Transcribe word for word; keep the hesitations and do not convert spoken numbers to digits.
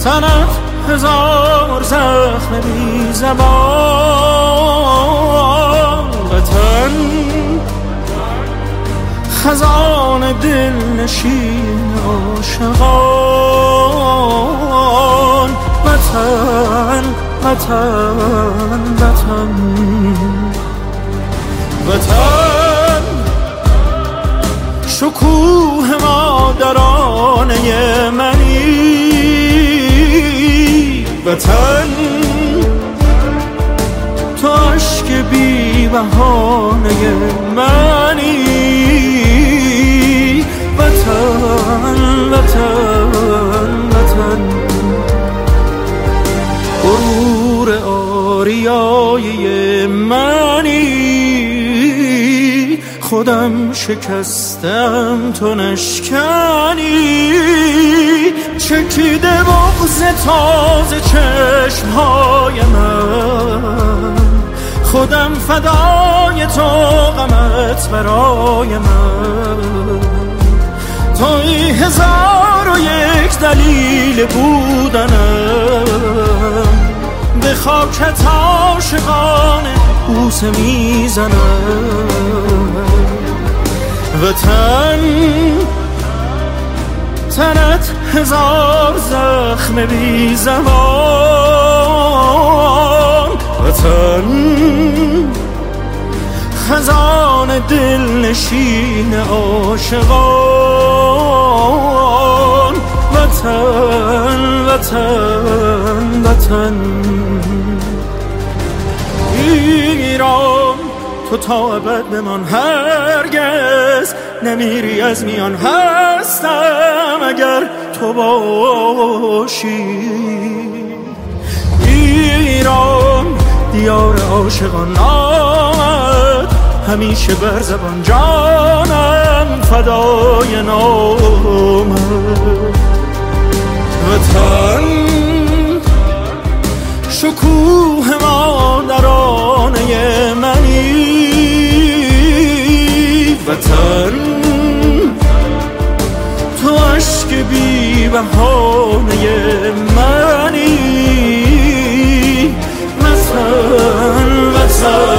تنت هزار زخم بی زبان، وطن خزان دل نشین عاشقان، وطن وطن وطن وطن شکوه مادرانه منی، وطن تو عشق بی بهانه منی، وطن وطن وطن غرور آریایی منی، خودم شکستم تو نشکنی، چکیده بغض تازه چشمهای من، خودم فدای تو غمت برای من، توی هزار و یک دلیل بودنم، به خاکت عاشقانه بوسه میزنم، وطن تنت هزار زخم بی زبان، وطن خزان دل نشین عاشقان، وطن وطن وطن ایران تو تا ابد بمان، هرگز نمیری از میان، هستم اگر تو باشی. ایران دیار عاشقان آمد همیشه بر زبان، جانم فدای نامت، وطن شکوه مادرانه منی، وطن تو عشق بی بهانه منی، وطن وطن